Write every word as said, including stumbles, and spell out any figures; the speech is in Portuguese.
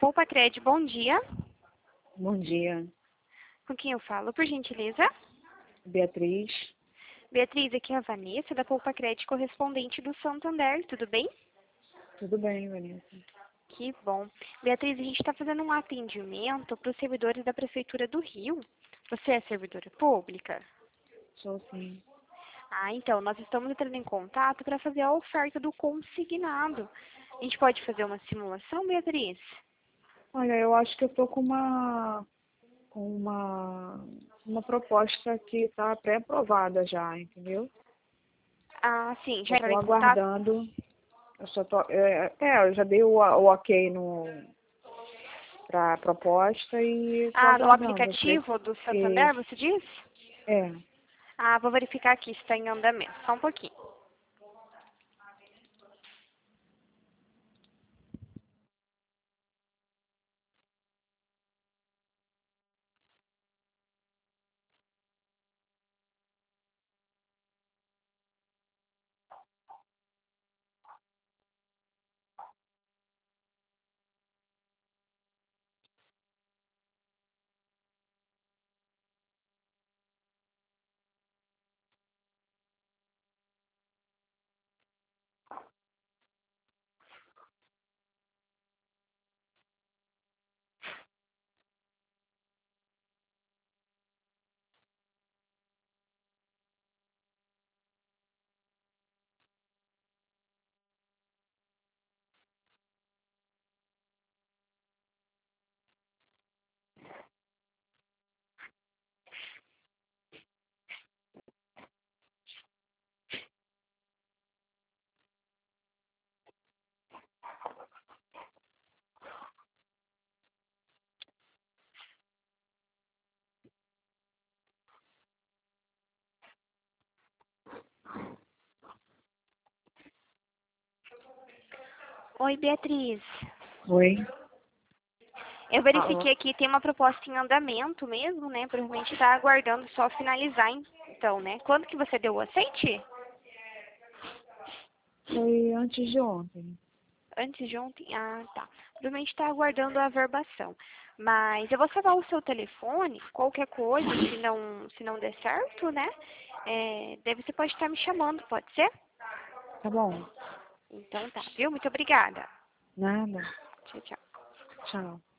Poupa Cred, bom dia. Bom dia, Com quem eu falo, por gentileza? Beatriz. Beatriz, aqui é a Vanessa, da Poupa Cred, correspondente do Santander, tudo bem? Tudo bem, Vanessa? Que bom. Beatriz, a gente está fazendo um atendimento para os servidores da Prefeitura do Rio. Você é servidora pública? Sou sim. Ah, então, nós estamos entrando em contato para fazer a oferta do consignado. A gente pode fazer uma simulação, Beatriz? Olha, eu acho que eu tô com uma com uma uma proposta que está pré-aprovada já, entendeu? Ah, sim, já Eu entraram estou em contato? aguardando. Eu só tô, é, é, eu já dei o, o ok no para a proposta e estou Ah, no aguardando. Eu pre- aplicativo do é, Santander, você diz? é. Ah, vou verificar aqui se está em andamento. Só um pouquinho. Oi, Beatriz. Oi. Eu Alô? verifiquei aqui, tem uma proposta em andamento mesmo, né? Provavelmente está aguardando só finalizar, então, né? Quando que você deu o aceite? Foi antes de ontem. Antes de ontem? Ah, tá. Provavelmente está aguardando a averbação. Mas eu vou salvar o seu telefone, qualquer coisa, se não, se não der certo, né? É, daí você pode estar me chamando, pode ser? Tá bom. Então tá, viu? Muito obrigada. Nada. Tchau, tchau. Tchau.